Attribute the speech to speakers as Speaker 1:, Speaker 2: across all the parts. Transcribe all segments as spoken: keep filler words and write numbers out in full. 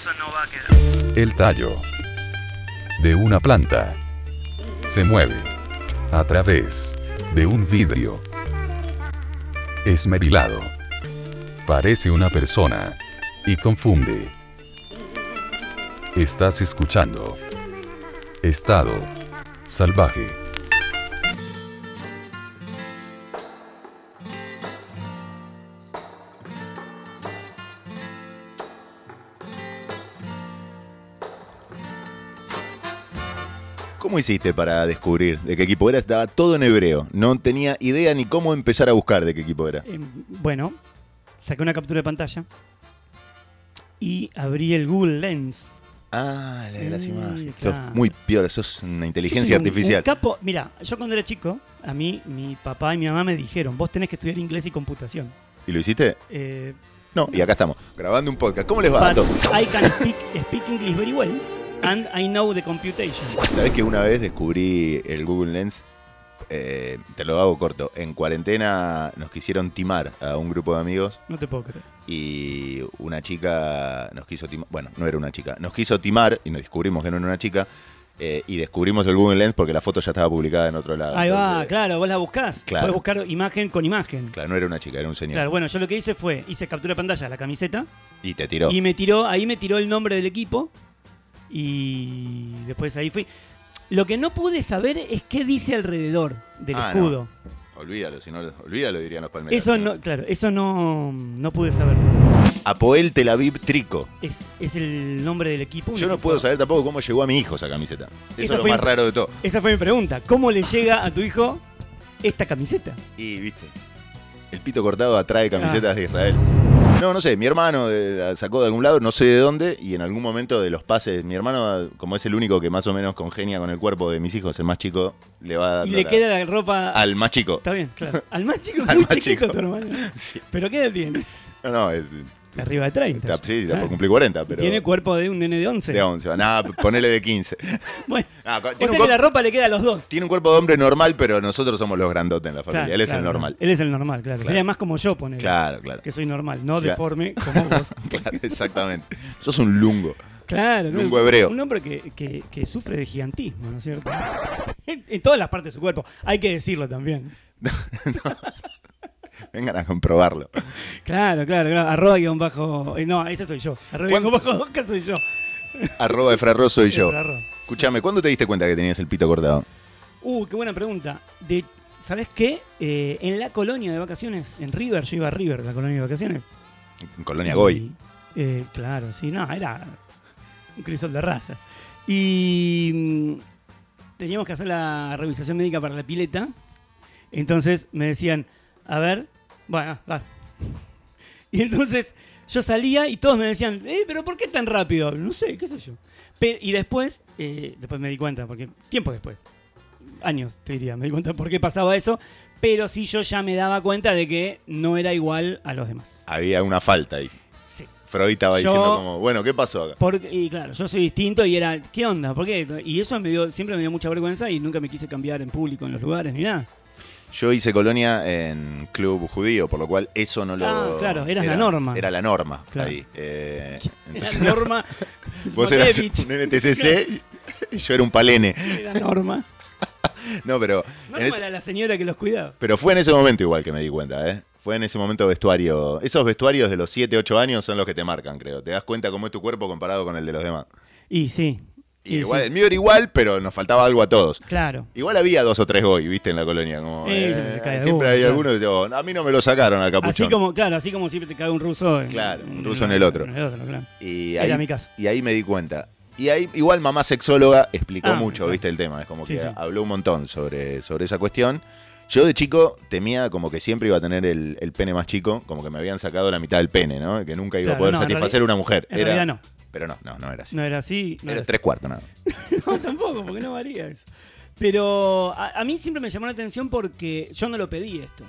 Speaker 1: eso no va a quedar.
Speaker 2: El tallo de una planta se mueve a través de un vidrio esmerilado. Parece una persona y confunde. Estás escuchando Estado Salvaje.
Speaker 3: ¿Cómo hiciste para descubrir de qué equipo era? Estaba todo en hebreo. No tenía idea ni cómo empezar a buscar de qué equipo era.
Speaker 1: Eh, bueno, saqué una captura de pantalla y abrí el Google Lens.
Speaker 3: Ah, la de las
Speaker 1: Mm,
Speaker 3: imágenes.
Speaker 1: claro.
Speaker 3: Sos muy piola, sos una inteligencia
Speaker 1: Yo soy un-
Speaker 3: artificial.
Speaker 1: un capo. Mira, yo cuando era chico, a mí, mi papá y mi mamá me dijeron, vos tenés que estudiar inglés y computación.
Speaker 3: ¿Y lo hiciste?
Speaker 1: Eh,
Speaker 3: No, y acá estamos, grabando un podcast. ¿Cómo les va a
Speaker 1: but
Speaker 3: todos?
Speaker 1: I can speak, speak English very well and I know the computation.
Speaker 3: ¿Sabés que una vez descubrí el Google Lens? Eh, te lo hago corto. En cuarentena nos quisieron timar a un grupo de amigos
Speaker 1: No te puedo creer.
Speaker 3: y una chica nos quiso timar. Bueno, no era una chica. Nos quiso timar y nos descubrimos que no era una chica. Eh, y descubrimos el Google Lens porque la foto ya estaba publicada en otro lado.
Speaker 1: Ahí va,
Speaker 3: Entonces,
Speaker 1: claro, vos la buscás.
Speaker 3: Claro.
Speaker 1: Podés buscar imagen con imagen.
Speaker 3: Claro, no era una chica, era un señor.
Speaker 1: Claro, bueno, yo lo que hice fue, hice captura de pantalla de la camiseta
Speaker 3: Y te tiró.
Speaker 1: y me tiró, ahí me tiró el nombre del equipo y después ahí fui. Lo que no pude saber es qué dice alrededor del
Speaker 3: Ah,
Speaker 1: escudo.
Speaker 3: Olvídalo, si no, olvídalo, dirían los palmeras.
Speaker 1: Eso no, claro, eso no, no pude saber.
Speaker 3: Apoel Tel Aviv Trico.
Speaker 1: Es, es el nombre del equipo. un
Speaker 3: Yo no
Speaker 1: equipo-
Speaker 3: puedo saber tampoco cómo llegó a mi hijo esa camiseta. Eso
Speaker 1: Esa
Speaker 3: es lo
Speaker 1: fue-
Speaker 3: más raro de todo.
Speaker 1: Esa fue mi pregunta. ¿Cómo le llega a tu hijo esta camiseta?
Speaker 3: Y, viste, el pito cortado atrae camisetas
Speaker 1: Ah.
Speaker 3: de Israel. No, no sé, mi hermano eh, la sacó de algún lado, no sé de dónde, y en algún momento de los pases, mi hermano, como es el único que más o menos congenia con el cuerpo de mis hijos, el más chico, le va a dar
Speaker 1: Y le
Speaker 3: la-
Speaker 1: queda la ropa...
Speaker 3: al más chico.
Speaker 1: Está bien, claro. Al más chico,
Speaker 3: Al
Speaker 1: muy
Speaker 3: más
Speaker 1: chiquito
Speaker 3: chico.
Speaker 1: tu hermano.
Speaker 3: Sí.
Speaker 1: ¿Pero qué edad tiene?
Speaker 3: No, no, es,
Speaker 1: Arriba de treinta.
Speaker 3: está, sí, está
Speaker 1: Claro.
Speaker 3: por cumplir cuarenta, pero...
Speaker 1: Tiene cuerpo de un nene de once.
Speaker 3: de once, nada, ponele de quince.
Speaker 1: Bueno,
Speaker 3: Ah,
Speaker 1: o
Speaker 3: tiene,
Speaker 1: sea
Speaker 3: un
Speaker 1: que
Speaker 3: cuerpo,
Speaker 1: la ropa le queda a los dos.
Speaker 3: tiene un cuerpo de hombre normal, pero nosotros somos los grandotes en la familia.
Speaker 1: Claro,
Speaker 3: Él es
Speaker 1: claro,
Speaker 3: el normal.
Speaker 1: Él es el normal, claro.
Speaker 3: Claro.
Speaker 1: Sería más como yo, ponele.
Speaker 3: Claro, claro.
Speaker 1: Que soy normal, no
Speaker 3: Claro.
Speaker 1: deforme como vos.
Speaker 3: Claro, exactamente. Sos un lungo.
Speaker 1: Claro, ¿no?
Speaker 3: Lungo hebreo.
Speaker 1: Un hombre que, que, que sufre de gigantismo, ¿no es cierto? En, en todas las partes de su cuerpo. Hay que decirlo también.
Speaker 3: Vengan a comprobarlo.
Speaker 1: Claro, claro, claro. Arroba guión bajo. eh, no, ese soy yo. Arroba guión
Speaker 3: ¿Cuándo?
Speaker 1: bajo Oscar soy yo.
Speaker 3: Arroba Efrarroso y yo.
Speaker 1: Arroba.
Speaker 3: Escuchame, ¿cuándo te diste cuenta que tenías el pito cortado?
Speaker 1: Uh, qué buena pregunta. De, ¿Sabés qué? Eh, en la colonia de vacaciones, en River, yo iba a River, la colonia de vacaciones.
Speaker 3: En Colonia Goy.
Speaker 1: Y, eh, claro, sí, no, era un crisol de razas. Y mm, teníamos que hacer la revisación médica para la pileta. Entonces me decían, a ver, bueno, va. Y entonces yo salía y todos me decían, eh, pero ¿por qué tan rápido? No sé, qué sé yo. Pe- y después, eh, después me di cuenta, porque tiempo después, años te diría, me di cuenta por qué pasaba eso. Pero sí yo ya me daba cuenta de que no era igual a los demás.
Speaker 3: Había una falta ahí.
Speaker 1: Sí.
Speaker 3: Freud estaba
Speaker 1: Yo-
Speaker 3: diciendo como, bueno, ¿qué pasó acá?
Speaker 1: Porque, y claro, yo soy distinto y era, ¿qué onda? ¿Por qué? Y eso me dio, siempre me dio mucha vergüenza y nunca me quise cambiar en público en los lugares ni nada.
Speaker 3: Yo hice Colonia en club judío, por lo cual eso no lo...
Speaker 1: Ah, claro, eras
Speaker 3: era,
Speaker 1: la norma.
Speaker 3: Era la norma
Speaker 1: Claro.
Speaker 3: ahí. Eh,
Speaker 1: Era
Speaker 3: entonces,
Speaker 1: Norma
Speaker 3: vos eras
Speaker 1: Smotrevich.
Speaker 3: un N T C C y yo era un palene.
Speaker 1: Era Norma.
Speaker 3: No, pero... en
Speaker 1: Norma
Speaker 3: ese-
Speaker 1: era la señora que los cuidaba.
Speaker 3: Pero fue en ese momento igual que me di cuenta, ¿eh? Fue en ese momento vestuario. Esos vestuarios de los siete, ocho años son los que te marcan, creo. Te das cuenta cómo es tu cuerpo comparado con el de los demás.
Speaker 1: Y sí.
Speaker 3: Y
Speaker 1: y
Speaker 3: igual,
Speaker 1: sí.
Speaker 3: el mío era igual, pero nos faltaba algo a todos.
Speaker 1: Claro.
Speaker 3: Igual había dos o tres goy, viste, en la colonia. Como,
Speaker 1: Sí,
Speaker 3: eh,
Speaker 1: se me cae
Speaker 3: siempre
Speaker 1: alguno,
Speaker 3: hay
Speaker 1: claro.
Speaker 3: algunos que digo, a mí no me lo sacaron al capuchón.
Speaker 1: Así como, claro, así como siempre te cae un ruso. En,
Speaker 3: Claro, un ruso en el otro.
Speaker 1: En el otro, claro.
Speaker 3: y,
Speaker 1: Era
Speaker 3: ahí,
Speaker 1: mi caso.
Speaker 3: y ahí me di cuenta. Y ahí, igual mamá sexóloga explicó
Speaker 1: Ah,
Speaker 3: mucho,
Speaker 1: claro.
Speaker 3: viste, el tema. Es como
Speaker 1: Sí,
Speaker 3: que
Speaker 1: sí.
Speaker 3: habló un montón sobre, sobre esa cuestión. Yo de chico temía como que siempre iba a tener el, el pene más chico, como que me habían sacado la mitad del pene, ¿no? Que nunca iba
Speaker 1: Claro,
Speaker 3: a poder
Speaker 1: no, en
Speaker 3: satisfacer
Speaker 1: realidad-
Speaker 3: una mujer.
Speaker 1: En
Speaker 3: Era,
Speaker 1: realidad no.
Speaker 3: Pero no, no, no era así.
Speaker 1: No era así. No
Speaker 3: era
Speaker 1: era
Speaker 3: tres cuartos, nada.
Speaker 1: así. No, tampoco, porque no varía eso. Pero a, a mí siempre me llamó la atención porque yo no lo pedí esto.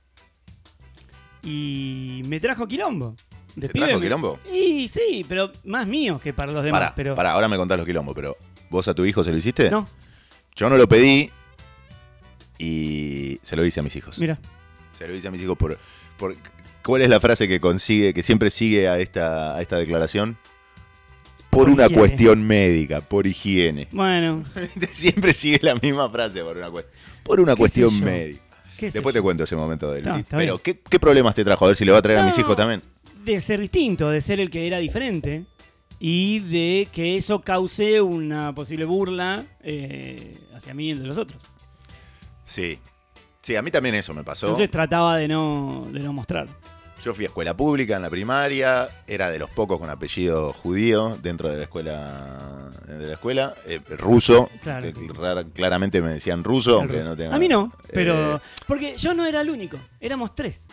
Speaker 1: Y me trajo quilombo. De
Speaker 3: ¿Te
Speaker 1: pibe
Speaker 3: trajo
Speaker 1: me-
Speaker 3: quilombo?
Speaker 1: Y sí, pero más mío que para los demás.
Speaker 3: Pará,
Speaker 1: pero...
Speaker 3: pará, ahora me contás los quilombos, pero ¿vos a tu hijo se lo hiciste?
Speaker 1: No,
Speaker 3: Yo no lo pedí y se lo hice a mis hijos.
Speaker 1: mira.
Speaker 3: Se lo hice a mis hijos por, por... ¿Cuál es la frase que consigue, que siempre sigue a esta, a esta declaración? por,
Speaker 1: Por
Speaker 3: una
Speaker 1: higiene.
Speaker 3: cuestión médica, por higiene.
Speaker 1: Bueno,
Speaker 3: Siempre sigue la misma frase, por una, cuest- por una
Speaker 1: ¿Qué
Speaker 3: cuestión
Speaker 1: sé yo?
Speaker 3: médica.
Speaker 1: qué sé
Speaker 3: Después
Speaker 1: yo.
Speaker 3: te cuento ese momento del
Speaker 1: Está,
Speaker 3: tip.
Speaker 1: está
Speaker 3: Pero,
Speaker 1: bien.
Speaker 3: ¿qué, ¿qué problemas te trajo? A ver si le va a traer a
Speaker 1: No,
Speaker 3: mis hijos también.
Speaker 1: De ser distinto, de ser el que era diferente y de que eso cause una posible burla eh, hacia mí y el de los otros.
Speaker 3: Sí. Sí, a mí también eso me pasó.
Speaker 1: Entonces trataba de no, de no mostrar.
Speaker 3: Yo fui a escuela pública en la primaria, era de los pocos con apellido judío dentro de la escuela, de la escuela eh, ruso,
Speaker 1: Claro,
Speaker 3: que
Speaker 1: sí, sí.
Speaker 3: rara- claramente me decían ruso,
Speaker 1: El
Speaker 3: aunque
Speaker 1: ruso.
Speaker 3: no tenga-
Speaker 1: A mí no, pero...
Speaker 3: eh,
Speaker 1: porque yo no era el único, éramos tres.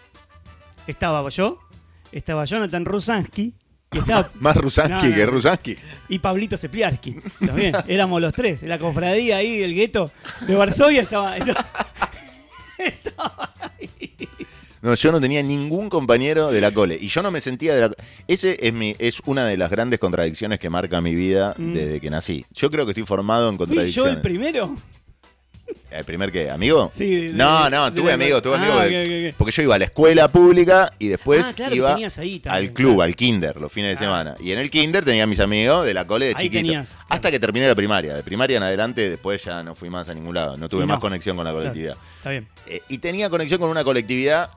Speaker 1: Estaba yo, estaba Jonathan Rusansky y estaba...
Speaker 3: más Rusansky
Speaker 1: No, no,
Speaker 3: que
Speaker 1: no.
Speaker 3: Rusansky.
Speaker 1: Y Pablito Cepliarsky. También, éramos los tres. En la cofradía ahí del gueto de Varsovia estaba... estaba, estaba ahí.
Speaker 3: No, yo no tenía ningún compañero de la cole. Y yo no me sentía de la cole. Ese es mi, es una de las grandes contradicciones que marca mi vida
Speaker 1: Mm.
Speaker 3: desde que nací. Yo creo que estoy formado en
Speaker 1: ¿Fui yo
Speaker 3: contradicciones.
Speaker 1: el primero?
Speaker 3: ¿El primer qué? ¿Amigo?
Speaker 1: Sí, de-
Speaker 3: no,
Speaker 1: de-
Speaker 3: no,
Speaker 1: de
Speaker 3: tuve
Speaker 1: la-
Speaker 3: amigos, tuve
Speaker 1: Ah,
Speaker 3: amigos. de-
Speaker 1: ok, ok, ok.
Speaker 3: Porque yo iba a la escuela pública y después
Speaker 1: Ah, claro,
Speaker 3: iba
Speaker 1: tenías ahí también,
Speaker 3: al club,
Speaker 1: claro.
Speaker 3: al kinder, los fines de
Speaker 1: Ah.
Speaker 3: semana. Y en el kinder tenía a mis amigos de la cole de
Speaker 1: Ahí
Speaker 3: chiquito.
Speaker 1: tenías,
Speaker 3: Hasta
Speaker 1: claro.
Speaker 3: que terminé la primaria. De primaria en adelante, después ya no fui más a ningún lado. No tuve
Speaker 1: Y no.
Speaker 3: más conexión con la
Speaker 1: Claro,
Speaker 3: colectividad.
Speaker 1: está bien.
Speaker 3: Eh, y tenía conexión con una colectividad.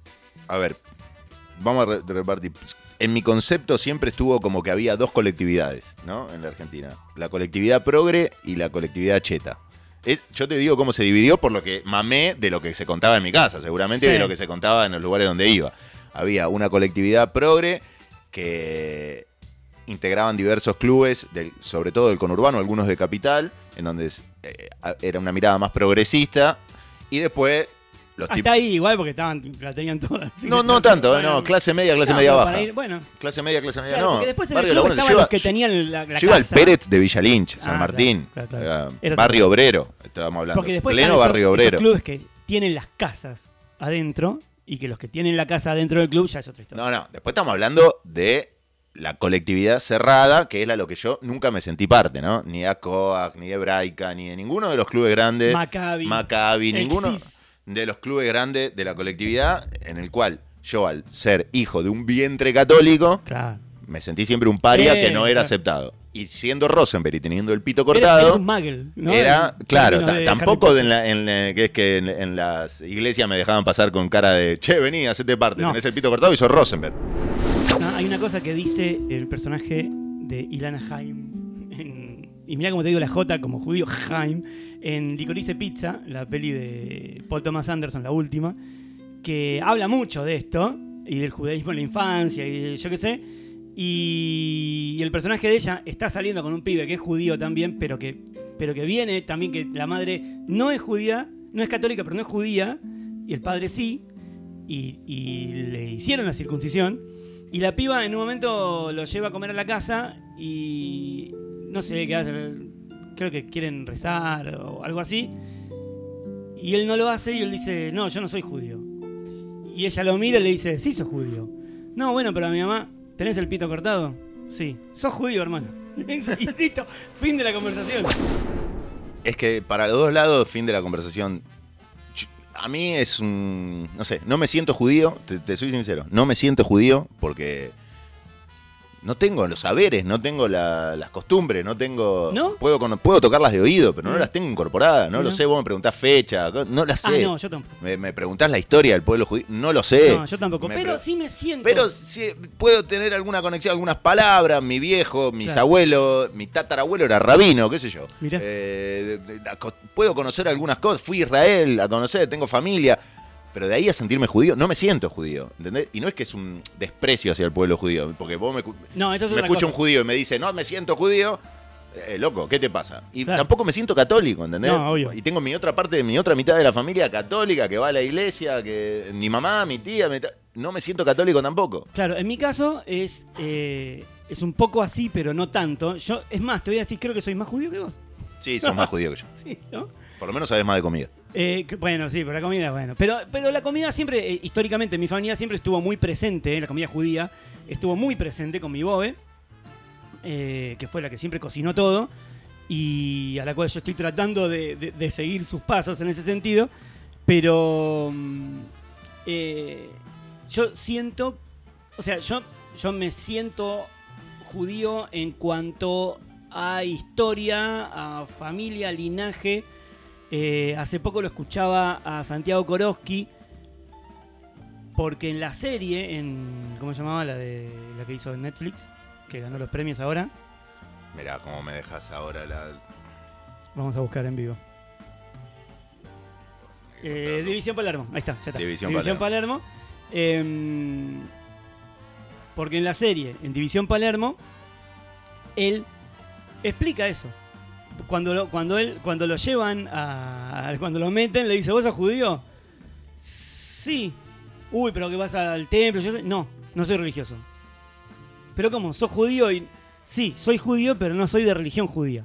Speaker 3: A ver, vamos a re- repartir. En mi concepto siempre estuvo como que había dos colectividades, ¿no? En la Argentina. La colectividad progre y la colectividad cheta. Es, yo te digo cómo se dividió por lo que mamé de lo que se contaba en mi casa, seguramente
Speaker 1: Sí.
Speaker 3: de lo que se contaba en los lugares donde iba. Había una colectividad progre que integraban diversos clubes, del, sobre todo del conurbano, algunos de capital, en donde eh, era una mirada más progresista. Y después los
Speaker 1: Hasta
Speaker 3: tipos...
Speaker 1: ahí igual porque estaban, la tenían todas. así
Speaker 3: No,
Speaker 1: que-
Speaker 3: no tanto, eh,
Speaker 1: bueno.
Speaker 3: no, clase media, clase
Speaker 1: No,
Speaker 3: media
Speaker 1: pero
Speaker 3: baja.
Speaker 1: para ir- bueno,
Speaker 3: Clase media, clase media,
Speaker 1: claro,
Speaker 3: no.
Speaker 1: porque después en el
Speaker 3: Barrio
Speaker 1: club
Speaker 3: Lagunero.
Speaker 1: estaban
Speaker 3: Yo
Speaker 1: los
Speaker 3: iba-
Speaker 1: que tenían la, la
Speaker 3: yo iba al
Speaker 1: casa.
Speaker 3: Pérez de Villa Lynch, San
Speaker 1: Ah,
Speaker 3: Martín,
Speaker 1: claro, claro, claro.
Speaker 3: eh,
Speaker 1: Era
Speaker 3: barrio
Speaker 1: otra-
Speaker 3: obrero, estábamos hablando.
Speaker 1: Porque después
Speaker 3: Pleno
Speaker 1: están esos-
Speaker 3: barrio
Speaker 1: esos
Speaker 3: obrero.
Speaker 1: clubes que tienen las casas adentro y que los que tienen la casa adentro del club ya es otra historia.
Speaker 3: No, no, después estamos hablando de la colectividad cerrada, que es la lo que yo nunca me sentí parte, ¿no? Ni de ACOAC, ni de Hebraica, ni de ninguno de los clubes grandes.
Speaker 1: Maccabi,
Speaker 3: Maccabi, ninguno
Speaker 1: Exis.
Speaker 3: de los clubes grandes de la colectividad, en el cual yo, al ser hijo de un vientre católico,
Speaker 1: Claro.
Speaker 3: me sentí siempre un paria
Speaker 1: Sí,
Speaker 3: que no era
Speaker 1: claro.
Speaker 3: aceptado. Y siendo Rosenberg y teniendo el pito
Speaker 1: Eres-
Speaker 3: cortado,
Speaker 1: eres un muggle, ¿no?
Speaker 3: era,
Speaker 1: En
Speaker 3: claro,
Speaker 1: términos
Speaker 3: ta-
Speaker 1: de
Speaker 3: tampoco
Speaker 1: Harry
Speaker 3: de en la- en la- que es que en, en las iglesias me dejaban pasar con cara de, che, vení, hacete parte,
Speaker 1: No.
Speaker 3: tenés el pito cortado y sos Rosenberg.
Speaker 1: Potter. No, hay una cosa que dice el personaje de Ilana Haim, en- y mira cómo te digo la J como judío, Haim, en Licorice Pizza, la peli de Paul Thomas Anderson, la última, que habla mucho de esto, y del judaísmo en la infancia, y de- yo qué sé, y, y el personaje de ella está saliendo con un pibe que es judío también, pero que, pero que viene también, que la madre no es judía, no es católica, pero no es judía, y el padre sí, y, y le hicieron la circuncisión, y la piba en un momento lo lleva a comer a la casa, y no sé qué hace, creo que quieren rezar o algo así, y él no lo hace, y él dice, no, yo no soy judío. Y ella lo mira y le dice, sí, sos judío. No, bueno, pero a mi mamá, ¿tenés el pito cortado? Sí. Sos judío, hermano. Y listo, fin de la conversación.
Speaker 3: Es que para los dos lados, fin de la conversación. Yo- A mí es un. No sé, no me siento judío, te, te soy sincero. No me siento judío porque no tengo los saberes, no tengo la- las costumbres, no tengo.
Speaker 1: ¿No?
Speaker 3: Puedo, cono- puedo tocarlas de oído, pero no
Speaker 1: Mm.
Speaker 3: las tengo incorporadas. No,
Speaker 1: No.
Speaker 3: lo sé, vos me preguntás fecha, no las
Speaker 1: Ah,
Speaker 3: sé.
Speaker 1: no, yo tampoco.
Speaker 3: me, me preguntás la historia del pueblo judío, no lo sé.
Speaker 1: No, yo tampoco.
Speaker 3: Me
Speaker 1: Pero
Speaker 3: pre-
Speaker 1: sí me siento.
Speaker 3: Pero sí, puedo tener alguna conexión, algunas palabras. Mi viejo, mis
Speaker 1: Claro.
Speaker 3: abuelos, mi tatarabuelo era rabino, qué sé yo.
Speaker 1: Mirá.
Speaker 3: Eh, de- de- la co- puedo conocer algunas cosas. Fui a Israel a conocer, tengo familia. Pero de ahí a sentirme judío, no me siento judío. ¿Entendés? Y no es que es un desprecio hacia el pueblo judío. Porque vos me, cu-
Speaker 1: No, eso es
Speaker 3: me
Speaker 1: otra
Speaker 3: escucha
Speaker 1: cosa.
Speaker 3: un judío y me dice, no me siento judío. Eh, loco, ¿qué te pasa? Y
Speaker 1: Claro.
Speaker 3: tampoco me siento católico, ¿entendés?
Speaker 1: No, obvio.
Speaker 3: Y tengo mi otra parte, mi otra mitad de la familia católica que va a la iglesia, que mi mamá, mi tía, mi ta- no me siento católico tampoco.
Speaker 1: Claro, en mi caso es, eh, es un poco así, pero no tanto. Yo, es más, te voy a decir, creo que soy más judío que vos.
Speaker 3: Sí, sos más judío que yo.
Speaker 1: Sí, ¿no?
Speaker 3: Por lo menos sabes más de comida.
Speaker 1: Eh, que- bueno, sí, pero la comida, bueno. Pero, pero la comida siempre, eh, históricamente, mi familia siempre estuvo muy presente, eh, la comida judía estuvo muy presente con mi bobe, eh, que fue la que siempre cocinó todo, y a la cual yo estoy tratando de, de- de seguir sus pasos en ese sentido, pero mm, eh, yo siento, o sea, yo, yo me siento judío en cuanto a historia, a familia, linaje. Eh, hace poco lo escuchaba a Santiago Korosky, porque en la serie, en ¿cómo se llamaba? La de la que hizo en Netflix, que ganó los premios ahora.
Speaker 3: Mirá cómo me dejas ahora la...
Speaker 1: Vamos a buscar en vivo. Eh, División Palermo, ahí está, ya está.
Speaker 3: División,
Speaker 1: División
Speaker 3: Palermo.
Speaker 1: Palermo. Eh, porque en la serie, en División Palermo, él explica eso. Cuando lo, cuando él, cuando lo llevan a, a- cuando lo meten, le dice, ¿vos sos judío? Sí. Uy, pero que vas al templo. Yo soy- No, no soy religioso. ¿Pero cómo? ¿Sos judío? Y... Sí, soy judío, pero no soy de religión judía.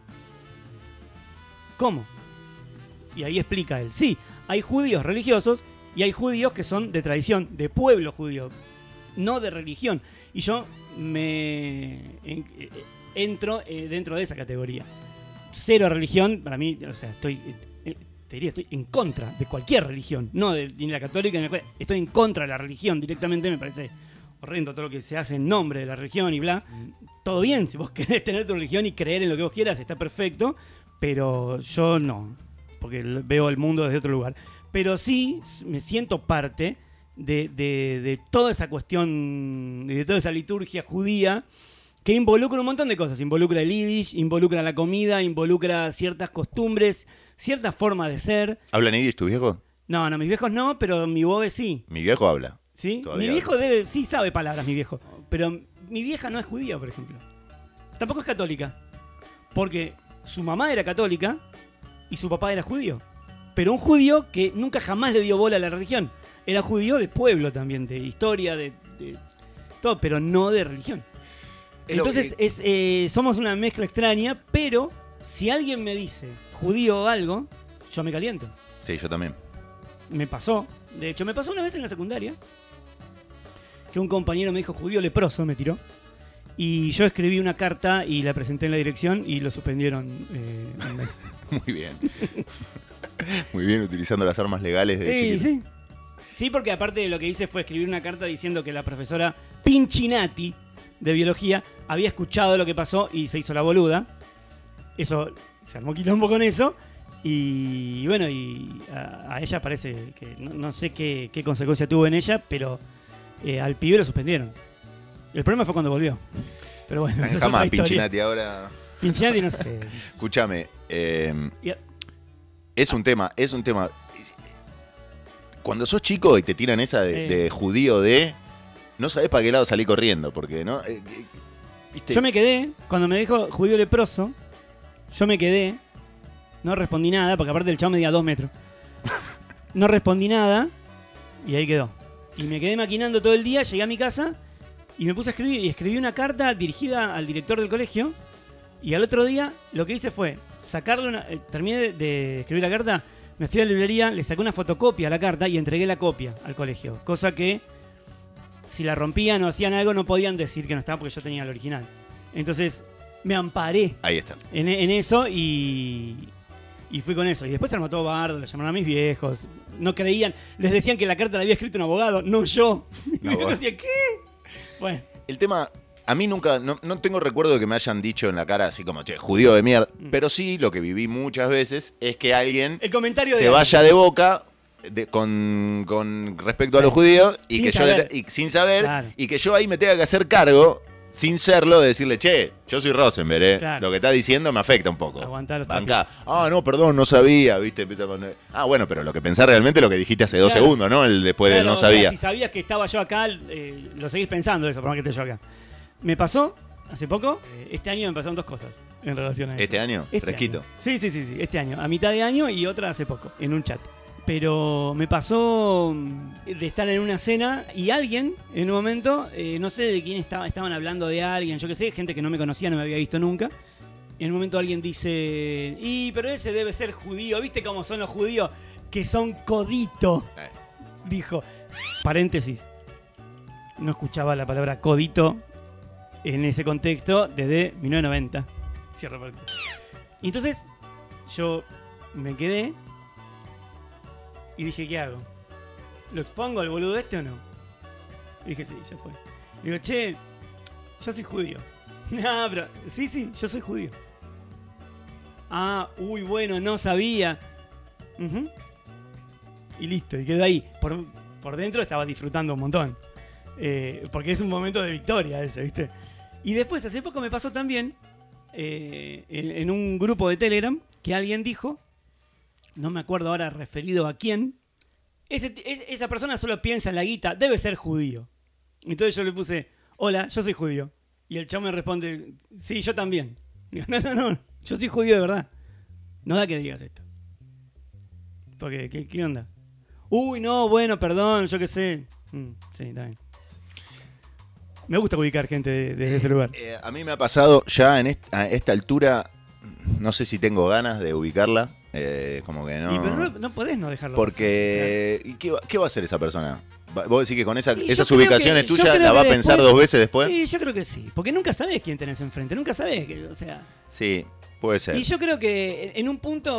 Speaker 1: ¿Cómo? Y ahí explica él. Sí, hay judíos religiosos y hay judíos que son de tradición, de pueblo judío, no de religión. Y yo me en- eh, entro eh, dentro de esa categoría. Cero religión, para mí, o sea, estoy, eh, te diría, estoy en contra de cualquier religión, no de ni la católica ni la cual- estoy en contra de la religión directamente, me parece horrendo todo lo que se hace en nombre de la religión y bla. Todo bien, si vos querés tener tu religión y creer en lo que vos quieras, está perfecto, pero yo no, porque l- veo el mundo desde otro lugar. Pero sí me siento parte de, de- de toda esa cuestión, de toda esa liturgia judía que involucra un montón de cosas. Involucra el yiddish, involucra la comida, involucra ciertas costumbres, cierta forma de ser.
Speaker 3: ¿Hablan yiddish tu viejo?
Speaker 1: No, no, mis viejos no, pero mi bobe sí.
Speaker 3: Mi viejo habla.
Speaker 1: ¿Sí?
Speaker 3: Todavía
Speaker 1: Mi viejo debe, sí sabe palabras, mi viejo. Pero mi vieja no es judía, por ejemplo. Tampoco es católica. Porque su mamá era católica y su papá era judío. Pero un judío que nunca jamás le dio bola a la religión. Era judío de pueblo también, de historia, de, de todo, pero no de religión.
Speaker 3: Es lo
Speaker 1: Entonces
Speaker 3: que-
Speaker 1: es, eh, somos una mezcla extraña, pero si alguien me dice judío o algo, yo me caliento.
Speaker 3: Sí, yo también.
Speaker 1: Me pasó, de hecho me pasó una vez en la secundaria, que un compañero me dijo judío leproso, me tiró. Y yo escribí una carta y la presenté en la dirección y lo suspendieron eh, un mes.
Speaker 3: Muy bien. Muy bien, utilizando las armas legales de
Speaker 1: Sí,
Speaker 3: chiquito.
Speaker 1: sí. Sí, porque aparte de lo que hice fue escribir una carta diciendo que la profesora Pinchinati de biología había escuchado lo que pasó y se hizo la boluda. Eso, se armó quilombo con eso. Y bueno, y a, a ella parece que no, no sé qué, qué consecuencia tuvo en ella, pero eh, al pibe lo suspendieron. El problema fue cuando volvió. Pero bueno, esa es
Speaker 3: Jamás,
Speaker 1: otra historia.
Speaker 3: Pinchinati ahora.
Speaker 1: Pinchinati no sé.
Speaker 3: Escúchame, eh,
Speaker 1: Y-
Speaker 3: es un tema, es un tema. Cuando sos chico y te tiran esa de,
Speaker 1: Eh.
Speaker 3: de judío de, no sabés para qué lado salir corriendo, porque no. Eh, eh, ¿viste?
Speaker 1: Yo me quedé, cuando me dijo judío leproso, yo me quedé, no respondí nada, porque aparte el chavo medía dos metros. No respondí nada y ahí quedó. Y me quedé maquinando todo el día, llegué a mi casa y me puse a escribir. Y escribí una carta dirigida al director del colegio. Y al otro día lo que hice fue sacarle una... eh, terminé de, de escribir la carta, me fui a la librería, le saqué una fotocopia a la carta y entregué la copia al colegio. Cosa que si la rompían o hacían algo no podían decir que no estaba porque yo tenía el original. Entonces me amparé
Speaker 3: Ahí está.
Speaker 1: en, en eso y, y fui con eso. Y después se armó todo bardo, le llamaron a mis viejos. No creían, les decían que la carta la había escrito un abogado, no yo. Y mis
Speaker 3: vos.
Speaker 1: viejos decían, ¿qué? Bueno,
Speaker 3: El tema, a mí nunca, no, no tengo recuerdo de que me hayan dicho en la cara así como, che, judío de mierda.
Speaker 1: Mm.
Speaker 3: Pero sí, lo que viví muchas veces es que alguien
Speaker 1: el comentario
Speaker 3: se
Speaker 1: de...
Speaker 3: vaya de boca de- con, con respecto a
Speaker 1: Sí.
Speaker 3: los judíos y
Speaker 1: Sin
Speaker 3: que yo le-
Speaker 1: saber.
Speaker 3: y sin saber
Speaker 1: Claro.
Speaker 3: y que yo ahí me tenga que hacer cargo sin serlo de decirle, che, yo soy Rosenberg, ¿eh?
Speaker 1: Claro.
Speaker 3: Lo que está diciendo me afecta un poco.
Speaker 1: Aguantá los
Speaker 3: Banca. Ah, no, perdón, no sabía, ¿viste? Empieza con- Ah, bueno, pero lo que pensás realmente es lo que dijiste hace dos
Speaker 1: Claro.
Speaker 3: segundos, ¿no? El después del
Speaker 1: Claro,
Speaker 3: no
Speaker 1: o sea,
Speaker 3: sabía.
Speaker 1: si sabías que estaba yo acá, eh, lo seguís pensando eso, por más que esté yo acá. Me pasó hace poco, eh, este año me pasaron dos cosas en relación a eso.
Speaker 3: ¿Este año?
Speaker 1: Este
Speaker 3: Fresquito.
Speaker 1: año. Sí, sí, sí, sí, este año. A mitad de año y otra hace poco, en un chat. Pero me pasó mm, de estar en una cena y alguien, en un momento, eh, no sé de quién estaba, estaban hablando de alguien, yo qué sé, gente que no me conocía, no me había visto nunca. En un momento alguien dice, y pero ese debe ser judío, ¿viste cómo son los judíos? Que son codito,
Speaker 3: Eh.
Speaker 1: dijo. Paréntesis. No escuchaba la palabra codito en ese contexto desde mil novecientos noventa. Cierro paréntesis. Y entonces yo me quedé y dije, ¿qué hago? ¿Lo expongo al boludo este o no? Y dije, sí, ya fue. Digo, che, yo soy judío. No, pero sí, sí, yo soy judío. Ah, uy, bueno, no sabía. Uh-huh. Y listo, y quedó ahí. Por, por dentro estaba disfrutando un montón. Eh, porque es un momento de victoria ese, ¿viste? Y después, hace poco me pasó también, eh, en, en un grupo de Telegram, que alguien dijo, no me acuerdo ahora referido a quién, ese, es, esa persona solo piensa en la guita, debe ser judío. Entonces yo le puse, hola, yo soy judío. Y el chavo me responde, sí, yo también. Digo, no, no, no, yo soy judío de verdad. No da que digas esto. Porque, ¿qué, qué onda? Uy, no, bueno, perdón, yo qué sé. Mm, sí, está bien. Me gusta ubicar gente desde de, de ese lugar.
Speaker 3: Eh, a mí me ha pasado ya en esta, a esta altura, no sé si tengo ganas de ubicarla. Eh, como que no.
Speaker 1: Y pero no, no podés no dejarlo.
Speaker 3: Porque, ¿y qué, va, ¿qué va a hacer esa persona? ¿Vos decís que con esa, esas
Speaker 1: creo
Speaker 3: ubicaciones
Speaker 1: que,
Speaker 3: tuyas la va a
Speaker 1: después,
Speaker 3: pensar dos veces después?
Speaker 1: Sí, yo creo que sí. Porque nunca sabés quién tenés enfrente. Nunca sabés. Que, o sea.
Speaker 3: Sí, puede ser.
Speaker 1: Y yo creo que en un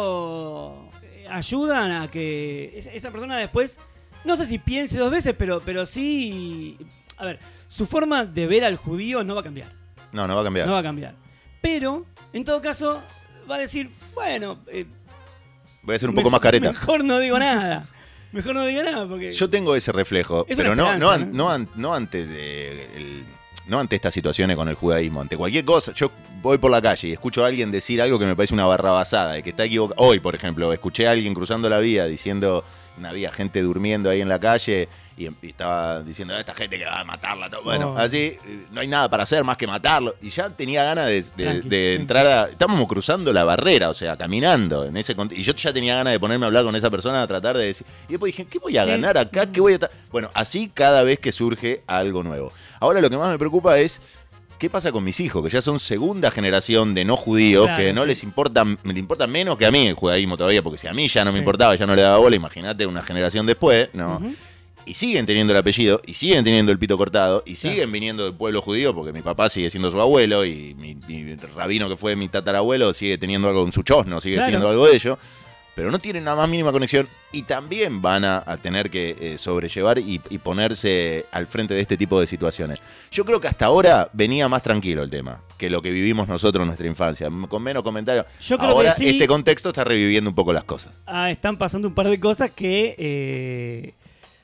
Speaker 1: punto ayudan a que esa persona después, no sé si piense dos veces, pero, pero sí. A ver, su forma de ver al judío no va a cambiar.
Speaker 3: No, no va a cambiar.
Speaker 1: No va a cambiar. Pero, en todo caso, va a decir, bueno. Eh,
Speaker 3: Voy a ser un poco más careta.
Speaker 1: Mejor no digo nada. Mejor no diga nada porque...
Speaker 3: Yo tengo ese reflejo,
Speaker 1: es
Speaker 3: pero no, no,
Speaker 1: ¿no?
Speaker 3: no, no, no ante de, el, no ante estas situaciones con el judaísmo, ante cualquier cosa. Yo voy por la calle y escucho a alguien decir algo que me parece una barrabasada, de que está equivocado. Hoy, por ejemplo, escuché a alguien cruzando la vía diciendo, había gente durmiendo ahí en la calle y, y estaba diciendo, esta gente que va a matarla. Todo. Bueno, oh. así no hay nada para hacer más que matarlo. Y ya tenía ganas de, de, de entrar a... Estábamos cruzando la barrera, o sea, caminando. en ese Y yo ya tenía ganas de ponerme a hablar con esa persona, a tratar de decir... Y después dije, ¿qué voy a ganar acá? ¿Qué voy a...? Bueno, así cada vez que surge algo nuevo. Ahora lo que más me preocupa es... ¿Qué pasa con mis hijos? Que ya son segunda generación de no judíos, claro, que no sí. les importa, me importa menos que a mí el judaísmo todavía, porque si a mí ya no me sí. importaba, ya no le daba bola, imagínate una generación después, ¿no? Uh-huh. Y siguen teniendo el apellido, y siguen teniendo el pito cortado, y siguen claro. viniendo del pueblo judío, porque mi papá sigue siendo su abuelo, y mi, mi rabino que fue mi tatarabuelo sigue teniendo algo en su chosno, sigue claro. siendo algo de ello. Pero no tienen la más mínima conexión y también van a, a tener que eh, sobrellevar y, y ponerse al frente de este tipo de situaciones. Yo creo que hasta ahora venía más tranquilo el tema que lo que vivimos nosotros en nuestra infancia, con menos comentarios.
Speaker 1: Yo creo
Speaker 3: ahora
Speaker 1: que sí,
Speaker 3: este contexto está reviviendo un poco las cosas.
Speaker 1: Ah, están pasando un par de cosas que eh,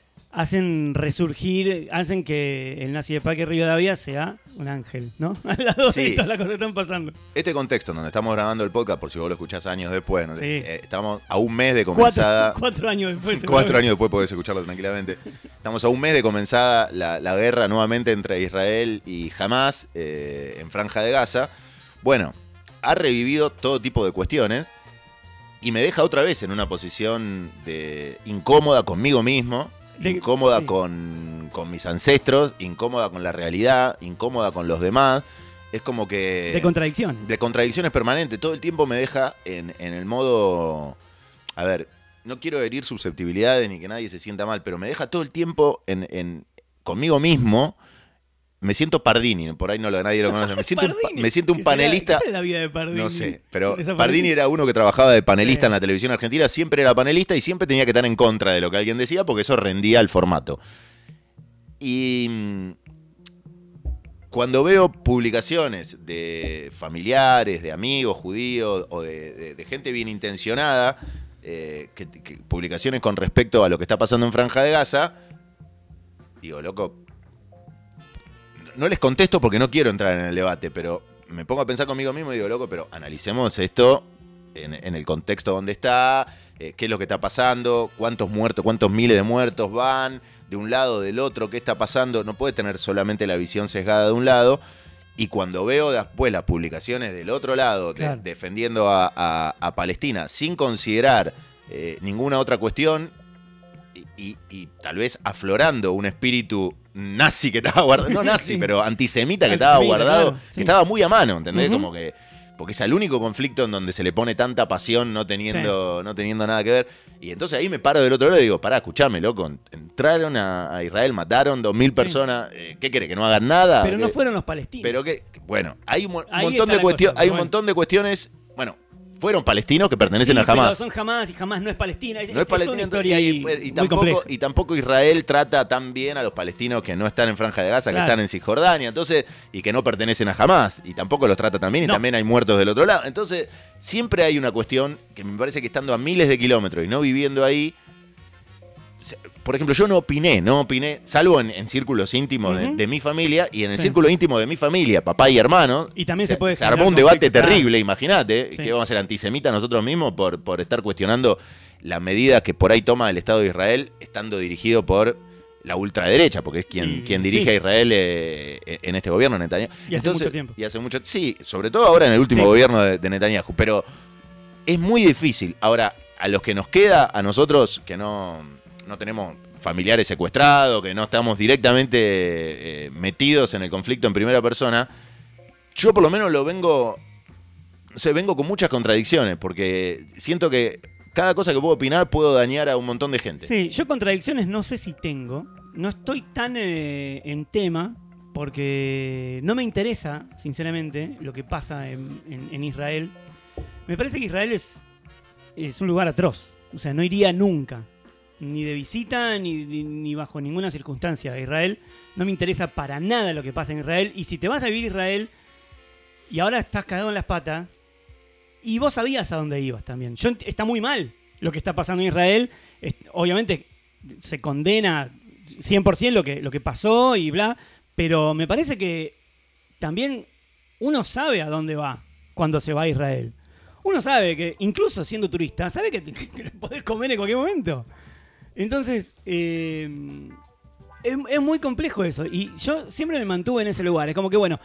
Speaker 1: hacen resurgir, hacen que el nazi de Parque Rivadavia sea un ángel, ¿no? Al lado
Speaker 3: sí.
Speaker 1: de todas las cosas que están pasando.
Speaker 3: Este contexto en donde estamos grabando el podcast, por si vos lo escuchás años después, ¿no?
Speaker 1: Sí.
Speaker 3: eh, estamos a un mes de comenzada...
Speaker 1: Cuatro, cuatro años después.
Speaker 3: Cuatro años después podés escucharlo tranquilamente. Estamos a un mes de comenzada la, la guerra nuevamente entre Israel y Hamás eh, en Franja de Gaza. Bueno, ha revivido todo tipo de cuestiones y me deja otra vez en una posición de incómoda conmigo mismo, de, incómoda sí. con, con mis ancestros, incómoda con la realidad, incómoda con los demás. Es como que...
Speaker 1: De contradicciones.
Speaker 3: De contradicciones permanentes. Todo el tiempo me deja en, en el modo... A ver, no quiero herir susceptibilidades ni que nadie se sienta mal, pero me deja todo el tiempo en, en conmigo mismo. Me siento Pardini, por ahí no lo, nadie lo conoce. Me siento un, me siento un panelista.
Speaker 1: ¿Qué es la vida de Pardini?
Speaker 3: No sé, pero Pardini era uno que trabajaba de panelista sí. en la televisión argentina, siempre era panelista y siempre tenía que estar en contra de lo que alguien decía porque eso rendía el formato. Y cuando veo publicaciones de familiares, de amigos judíos o de, de, de gente bien intencionada, eh, que, que, publicaciones con respecto a lo que está pasando en Franja de Gaza, digo, loco, no les contesto porque no quiero entrar en el debate, pero me pongo a pensar conmigo mismo y digo, loco, pero analicemos esto en, en el contexto donde está, eh, qué es lo que está pasando, cuántos muertos, cuántos miles de muertos van de un lado, del otro, qué está pasando. No puede tener solamente la visión sesgada de un lado. Y cuando veo después las publicaciones del otro lado, claro. de, defendiendo a, a, a Palestina sin considerar eh, ninguna otra cuestión y, y, y tal vez aflorando un espíritu nazi que estaba guardado, no nazi, sí. pero antisemita que estaba guardado, claro, sí. que estaba muy a mano, ¿entendés? Uh-huh. Como que, porque es el único conflicto en donde se le pone tanta pasión no teniendo, sí. no teniendo nada que ver. Y entonces ahí me paro del otro lado y digo, pará, escuchame, loco, entraron a, a Israel, mataron dos mil personas, sí. eh, ¿qué querés, que no hagan nada?
Speaker 1: Pero
Speaker 3: ¿Qué?
Speaker 1: No fueron los palestinos.
Speaker 3: Pero que, bueno, hay un, montón de, cuestion- hay un bueno. montón de cuestiones, bueno, fueron palestinos que pertenecen
Speaker 1: sí,
Speaker 3: a Hamás.
Speaker 1: Pero son Hamás y Hamás no es Palestina.
Speaker 3: No es Palestina,
Speaker 1: historia
Speaker 3: y,
Speaker 1: y,
Speaker 3: y,
Speaker 1: muy
Speaker 3: tampoco,
Speaker 1: compleja.
Speaker 3: y tampoco Israel trata tan bien a los palestinos que no están en Franja de Gaza,
Speaker 1: Claro.
Speaker 3: que están en Cisjordania, entonces, y que no pertenecen a Hamás, y tampoco los trata tan bien,
Speaker 1: No.
Speaker 3: y también hay muertos del otro lado. Entonces, siempre hay una cuestión que me parece que estando a miles de kilómetros y no viviendo ahí, por ejemplo, yo no opiné, no opiné, salvo en, en círculos íntimos de,
Speaker 1: Ujú.
Speaker 3: de mi familia, y en el
Speaker 1: Sí.
Speaker 3: círculo íntimo de mi familia, papá y hermano,
Speaker 1: Y también se puede
Speaker 3: se armó
Speaker 1: generar
Speaker 3: un debate
Speaker 1: conflicto,
Speaker 3: terrible, imagínate,
Speaker 1: Sí.
Speaker 3: que vamos a ser antisemitas nosotros mismos por, por estar cuestionando la medida que por ahí toma el Estado de Israel, estando dirigido por la ultraderecha, porque es quien,
Speaker 1: Y-
Speaker 3: quien dirige
Speaker 1: sí.
Speaker 3: a Israel eh, en este gobierno, Netanyahu.
Speaker 1: Y hace mucho tiempo.
Speaker 3: Y hace mucho, sí, sobre todo ahora en el último
Speaker 1: Sí.
Speaker 3: gobierno de, de Netanyahu, pero es muy difícil. Ahora, a los que nos queda, a nosotros que no, no tenemos familiares secuestrados, que no estamos directamente eh, metidos en el conflicto en primera persona, yo por lo menos lo vengo, no sé, vengo con muchas contradicciones, porque siento que cada cosa que puedo opinar puedo dañar a un montón de gente.
Speaker 1: Sí, yo contradicciones no sé si tengo. No estoy tan eh, en tema porque no me interesa, sinceramente, lo que pasa en, en- en Israel. Me parece que Israel es, es un lugar atroz. O sea, no iría nunca. Ni de visita, ni, ni- ni bajo ninguna circunstancia a Israel. No me interesa para nada lo que pasa en Israel. Y si te vas a vivir a Israel y ahora estás cagado en las patas, y vos sabías a dónde ibas también. Yo, ent- está muy mal lo que está pasando en Israel. Es- obviamente se condena cien por ciento lo que, lo que pasó y bla, pero me parece que también uno sabe a dónde va cuando se va a Israel. Uno sabe que, incluso siendo turista, sabe que te, te lo podés comer en cualquier momento. Entonces, eh, es, es muy complejo eso. Y yo siempre me mantuve en ese lugar. Es como que, bueno,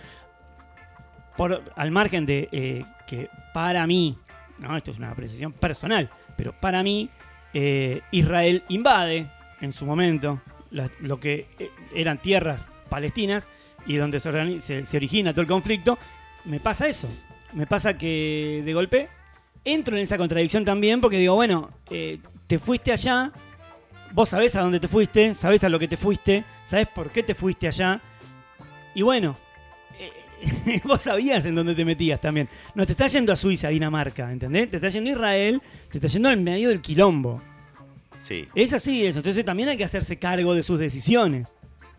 Speaker 1: por, al margen de eh, que para mí, no, esto es una apreciación personal, pero para mí, eh, Israel invade en su momento la- lo que eh, eran tierras palestinas y donde se, organi- se, se origina todo el conflicto. Me pasa eso. Me pasa que de golpe entro en esa contradicción también porque digo, bueno, eh, te fuiste allá, vos sabés a dónde te fuiste, sabés a lo que te fuiste, sabés por qué te fuiste allá. Y bueno, eh, vos sabías en dónde te metías también. No te estás yendo a Suiza, a Dinamarca, ¿entendés? Te estás yendo a Israel, te estás yendo al medio del quilombo.
Speaker 3: Sí.
Speaker 1: Es así eso. Entonces también hay que hacerse cargo de sus decisiones.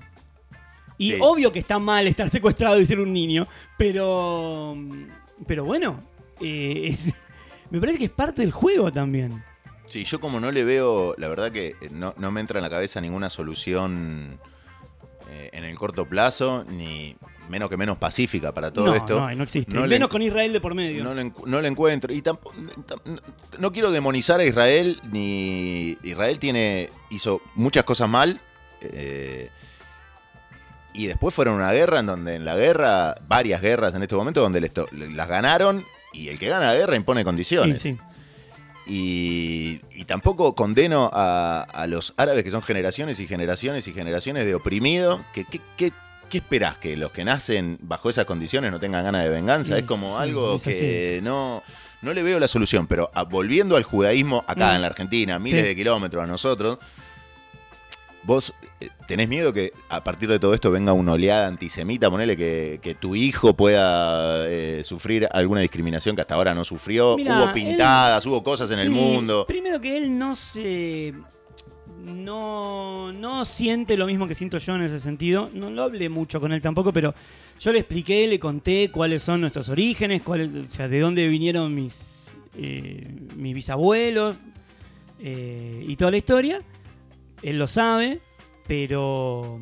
Speaker 1: Y
Speaker 3: Sí.
Speaker 1: obvio que está mal estar secuestrado y ser un niño, pero... Pero bueno, eh, es- me parece que es parte del juego también.
Speaker 3: Sí, yo como no le veo, la verdad que no, no me entra en la cabeza ninguna solución eh, en el corto plazo, ni menos que menos pacífica para todo
Speaker 1: no,
Speaker 3: esto.
Speaker 1: no, no existe.
Speaker 3: No
Speaker 1: Y
Speaker 3: le-
Speaker 1: menos con Israel de por medio.
Speaker 3: No lo, encu- no lo encuentro. Y tampoco, tam- no, no quiero demonizar a Israel, ni Israel tiene hizo muchas cosas mal. eh, y después fueron una guerra en donde en la guerra, varias guerras en este momento, donde les to- las ganaron y el que gana la guerra impone condiciones.
Speaker 1: Sí, sí.
Speaker 3: Y, y tampoco condeno a, a los árabes que son generaciones y generaciones y generaciones de oprimidos. Que, que, que- ¿Qué esperás? ¿Que los que nacen bajo esas condiciones no tengan ganas de venganza?
Speaker 1: Sí,
Speaker 3: es como
Speaker 1: sí,
Speaker 3: algo
Speaker 1: es así,
Speaker 3: que no, no le veo la solución. Pero ah, volviendo al judaísmo acá
Speaker 1: Mm.
Speaker 3: en la Argentina, miles
Speaker 1: Sí.
Speaker 3: de kilómetros a nosotros, vos eh, tenés miedo que a partir de todo esto venga una oleada antisemita, ponele que, que tu hijo pueda eh, sufrir alguna discriminación que hasta ahora no sufrió.
Speaker 1: Mirá,
Speaker 3: hubo pintadas, hubo cosas en el
Speaker 1: Sí,
Speaker 3: mundo.
Speaker 1: Primero que él no se. No, no siente lo mismo que siento yo en ese sentido. No lo hablé mucho con él tampoco, pero yo le expliqué, le conté cuáles son nuestros orígenes, cuál, o sea, de dónde vinieron mis, eh, mis bisabuelos eh, y toda la historia. Él lo sabe, pero.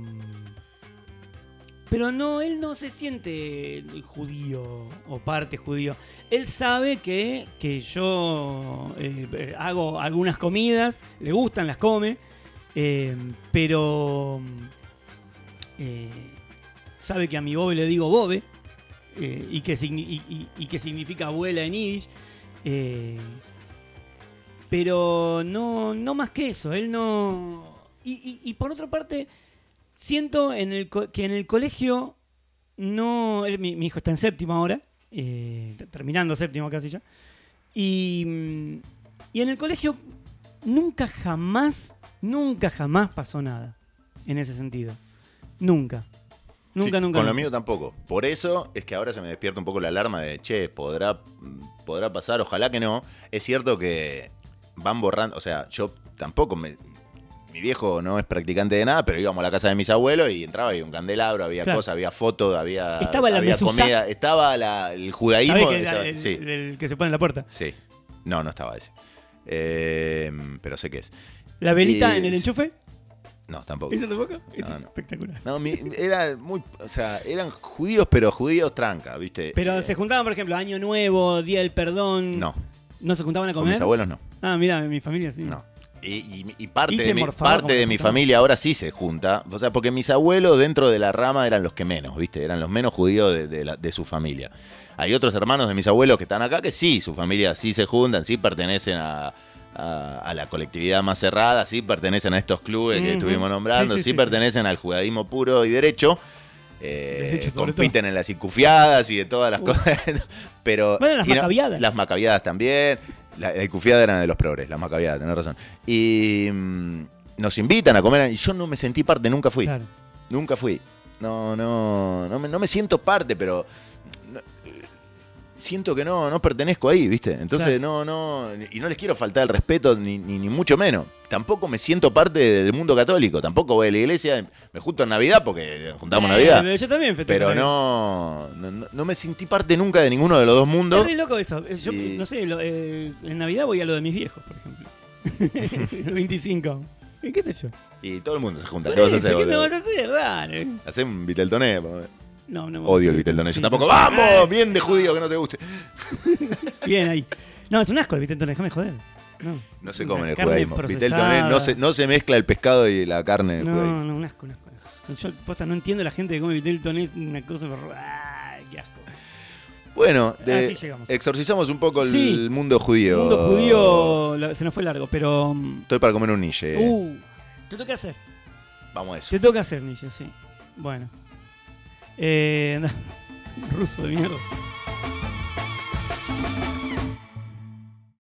Speaker 1: Pero no, él no se siente judío o parte judío. Él sabe que, que yo eh, hago algunas comidas, le gustan, las come, eh, pero eh, sabe que a mi bobe le digo bobe eh, y, que signi- y, y- y que significa abuela en yiddish. eh, pero no, no más que eso, él no... Y, y- y por otra parte, siento en el co- que en el colegio no... él- mi, mi hijo está en séptimo ahora, eh, t- terminando séptimo casi ya. Y, mm, y en el colegio nunca jamás, nunca jamás pasó nada en ese sentido. Nunca. Nunca,
Speaker 3: Sí,
Speaker 1: nunca.
Speaker 3: Con lo
Speaker 1: nunca.
Speaker 3: mío tampoco. Por eso es que ahora se me despierta un poco la alarma de, che, podrá, podrá pasar, ojalá que no. Es cierto que van borrando, o sea, yo tampoco me... Mi viejo no es practicante de nada, pero íbamos a la casa de mis abuelos y entraba, había un candelabro, había
Speaker 1: Claro.
Speaker 3: cosas, había fotos, había,
Speaker 1: Estaba la
Speaker 3: había
Speaker 1: mezuzá.
Speaker 3: comida, estaba la, el judaísmo.
Speaker 1: ¿Sabés que
Speaker 3: estaba-
Speaker 1: era el,
Speaker 3: sí,
Speaker 1: el que se pone en la puerta?
Speaker 3: sí. No, no estaba ese. Eh, pero sé qué es.
Speaker 1: ¿La velita
Speaker 3: Y-
Speaker 1: en el enchufe?
Speaker 3: No, tampoco.
Speaker 1: ¿Eso tampoco? Es
Speaker 3: No, no.
Speaker 1: espectacular.
Speaker 3: No, mi- era muy, o sea, eran judíos, pero judíos tranca, ¿viste?
Speaker 1: Pero
Speaker 3: Eh,
Speaker 1: se juntaban, por ejemplo, Año Nuevo, Día del Perdón.
Speaker 3: No,
Speaker 1: ¿No se juntaban a
Speaker 3: con
Speaker 1: comer?
Speaker 3: mis abuelos no.
Speaker 1: Ah, mira, en mi familia sí.
Speaker 3: No. Y, y- y parte,
Speaker 1: Y
Speaker 3: de
Speaker 1: se
Speaker 3: mi,
Speaker 1: morfaba
Speaker 3: parte
Speaker 1: como
Speaker 3: de
Speaker 1: se
Speaker 3: mi
Speaker 1: juntaba.
Speaker 3: familia ahora sí se junta. O sea, porque mis abuelos dentro de la rama eran los que menos, ¿viste? Eran los menos judíos de, de la- de su familia. Hay otros hermanos de mis abuelos que están acá que sí, su familia sí se juntan, sí pertenecen a, a- a la colectividad más cerrada, sí pertenecen a estos clubes que
Speaker 1: Ujú.
Speaker 3: estuvimos nombrando,
Speaker 1: Sí,
Speaker 3: sí,
Speaker 1: sí, sí,
Speaker 3: pertenecen al judaísmo puro y derecho. eh,
Speaker 1: Derecho, sobre
Speaker 3: compiten en las incufiadas y de todas las
Speaker 1: Uh.
Speaker 3: cosas. Pero,
Speaker 1: Bueno, las
Speaker 3: y no-
Speaker 1: macabiadas.
Speaker 3: las macabiadas también. La, la incufiada eran de los progres, las macabiadas, tenés razón. Y mm, nos invitan a comer y yo no me sentí parte, nunca fui.
Speaker 1: Claro.
Speaker 3: Nunca fui. No, no, no me, no me siento parte, pero no, eh, siento que no, no pertenezco ahí, ¿viste? Entonces no, no, y no les quiero faltar el respeto, ni, ni, ni mucho menos. Tampoco me siento parte del mundo católico, tampoco voy a la iglesia, me junto en Navidad porque juntamos
Speaker 1: Eh,
Speaker 3: Navidad.
Speaker 1: Yo también festejo
Speaker 3: Pero
Speaker 1: Navidad.
Speaker 3: no, no, no- no me sentí parte nunca de ninguno de los dos
Speaker 1: Es
Speaker 3: mundos.
Speaker 1: re loco eso. Yo,
Speaker 3: Y-
Speaker 1: no sé, lo- eh, en Navidad voy a lo de mis viejos, por ejemplo. El veinticinco. ¿Y ¿Qué sé yo?
Speaker 3: Y todo el mundo se junta.
Speaker 1: Por
Speaker 3: ¿Qué vas a
Speaker 1: eso,
Speaker 3: hacer?
Speaker 1: ¿Qué te
Speaker 3: boludo?
Speaker 1: vas a hacer? Dale.
Speaker 3: Hacé un Viteltoné. po.
Speaker 1: No, no.
Speaker 3: Odio el Viteltoné.
Speaker 1: Sí,
Speaker 3: Yo tampoco.
Speaker 1: no.
Speaker 3: ¡Vamos!
Speaker 1: Ah,
Speaker 3: Bien de
Speaker 1: sí.
Speaker 3: judío que no te guste.
Speaker 1: Bien ahí. No, es un asco el Viteltoné, déjame joder. No,
Speaker 3: No se
Speaker 1: Una
Speaker 3: come en el
Speaker 1: carne
Speaker 3: judaísmo.
Speaker 1: procesada.
Speaker 3: Viteltoné no se, no se mezcla el pescado y la carne en el judaísmo.
Speaker 1: No, no, un asco, un asco. Yo posta, no entiendo a la gente que come Viteltoné, es una cosa. ¡Ay, qué asco!
Speaker 3: Bueno, de-
Speaker 1: Así llegamos.
Speaker 3: exorcizamos un poco el
Speaker 1: Sí.
Speaker 3: mundo judío.
Speaker 1: El mundo judío la- se nos fue largo, pero. mm,
Speaker 3: Estoy para comer un niche. eh.
Speaker 1: Uh, te toca hacer.
Speaker 3: Vamos a eso.
Speaker 1: Te toca hacer, Nietzsche, sí. Bueno. Eh, ruso de mierda.